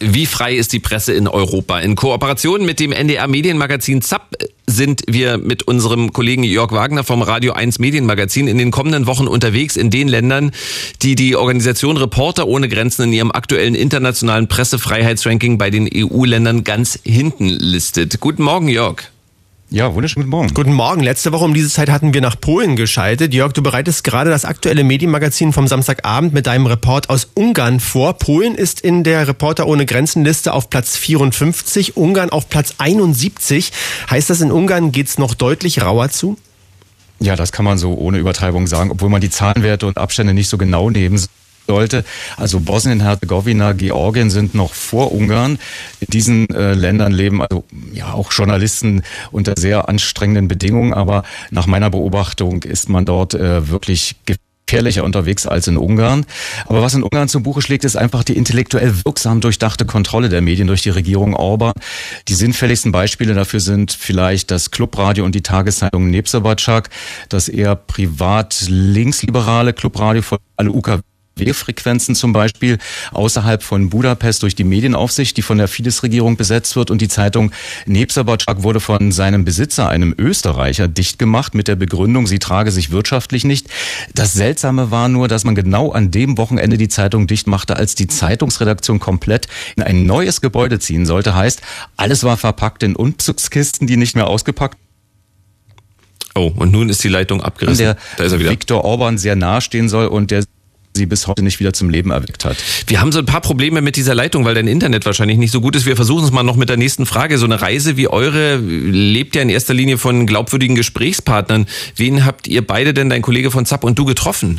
Wie frei ist die Presse in Europa? In Kooperation mit dem NDR-Medienmagazin ZAP sind wir mit unserem Kollegen Jörg Wagner vom Radio 1 Medienmagazin in den kommenden Wochen unterwegs in den Ländern, die die Organisation Reporter ohne Grenzen in ihrem aktuellen internationalen Pressefreiheitsranking bei den EU-Ländern ganz hinten listet. Guten Morgen, Jörg. Ja, wunderschönen guten Morgen. Guten Morgen. Letzte Woche um diese Zeit hatten wir nach Polen geschaltet. Jörg, du bereitest gerade das aktuelle Medienmagazin vom Samstagabend mit deinem Report aus Ungarn vor. Polen ist in der Reporter ohne Grenzen Liste auf Platz 54, Ungarn auf Platz 71. Heißt das, in Ungarn geht's noch deutlich rauer zu? Ja, das kann man so ohne Übertreibung sagen, obwohl man die Zahlenwerte und Abstände nicht so genau nehmen sollte. Also Bosnien-Herzegowina, Georgien sind noch vor Ungarn. In diesen Ländern leben also ja auch Journalisten unter sehr anstrengenden Bedingungen, aber nach meiner Beobachtung ist man dort wirklich gefährlicher unterwegs als in Ungarn. Aber was in Ungarn zu Buche schlägt, ist einfach die intellektuell wirksam durchdachte Kontrolle der Medien durch die Regierung Orban. Die sinnfälligsten Beispiele dafür sind vielleicht das Clubradio und die Tageszeitung Népszabadság, das eher privat linksliberale Clubradio von alle UKW-Frequenzen zum Beispiel außerhalb von Budapest durch die Medienaufsicht, die von der Fidesz-Regierung besetzt wird, und die Zeitung Népszabadság wurde von seinem Besitzer, einem Österreicher, dicht gemacht mit der Begründung, sie trage sich wirtschaftlich nicht. Das Seltsame war nur, dass man genau an dem Wochenende die Zeitung dicht machte, als die Zeitungsredaktion komplett in ein neues Gebäude ziehen sollte. Heißt, alles war verpackt in Umzugskisten, die nicht mehr ausgepackt. Oh, und nun ist die Leitung abgerissen. Der da ist er wieder. Viktor Orban sehr nahestehen soll und der sie bis heute nicht wieder zum Leben erweckt hat. Wir haben so ein paar Probleme mit dieser Leitung, weil dein Internet wahrscheinlich nicht so gut ist. Wir versuchen es mal noch mit der nächsten Frage. So eine Reise wie eure lebt ja in erster Linie von glaubwürdigen Gesprächspartnern. Wen habt ihr beide denn, dein Kollege von ZAP und du, getroffen?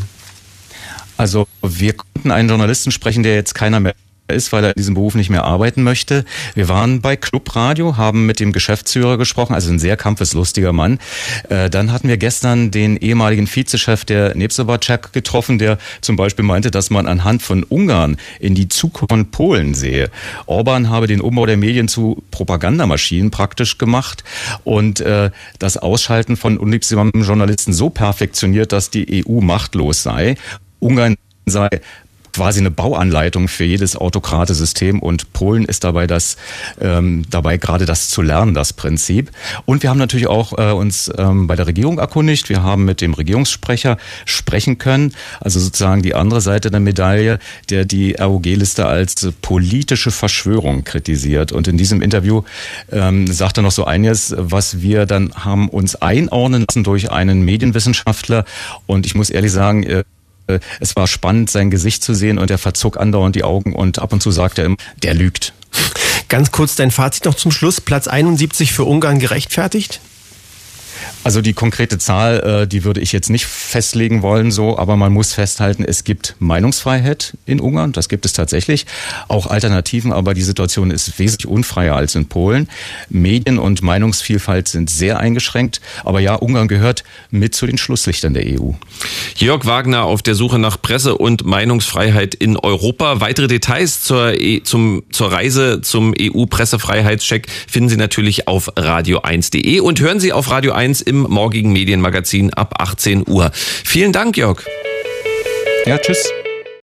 Also wir konnten einen Journalisten sprechen, der jetzt keiner mehr ist, weil er in diesem Beruf nicht mehr arbeiten möchte. Wir waren bei Clubradio, haben mit dem Geschäftsführer gesprochen, also ein sehr kampfeslustiger Mann. Dann hatten wir gestern den ehemaligen Vizechef der Népszabadság getroffen, der zum Beispiel meinte, dass man anhand von Ungarn in die Zukunft von Polen sehe. Orban habe den Umbau der Medien zu Propagandamaschinen praktisch gemacht und das Ausschalten von unliebsamen Journalisten so perfektioniert, dass die EU machtlos sei. Ungarn sei quasi eine Bauanleitung für jedes autokrate System und Polen ist dabei dabei gerade das zu lernen, das Prinzip. Und wir haben natürlich auch uns bei der Regierung erkundigt. Wir haben mit dem Regierungssprecher sprechen können, also sozusagen die andere Seite der Medaille, der die ROG-Liste als politische Verschwörung kritisiert. Und in diesem Interview sagt er noch so einiges, was wir dann haben uns einordnen lassen durch einen Medienwissenschaftler. Und ich muss ehrlich sagen, es war spannend, sein Gesicht zu sehen und er verzog andauernd die Augen und ab und zu sagt er immer, der lügt. Ganz kurz dein Fazit noch zum Schluss. Platz 71 für Ungarn gerechtfertigt? Also die konkrete Zahl, die würde ich jetzt nicht festlegen wollen, so, aber man muss festhalten, es gibt Meinungsfreiheit in Ungarn, das gibt es tatsächlich, auch Alternativen, aber die Situation ist wesentlich unfreier als in Polen. Medien- und Meinungsvielfalt sind sehr eingeschränkt, aber ja, Ungarn gehört mit zu den Schlusslichtern der EU. Jörg Wagner auf der Suche nach Presse- und Meinungsfreiheit in Europa. Weitere Details zur Reise zum EU-Pressefreiheitscheck finden Sie natürlich auf radio1.de und hören Sie auf Radio 1 im morgigen Medienmagazin ab 18 Uhr. Vielen Dank, Jörg. Ja, tschüss.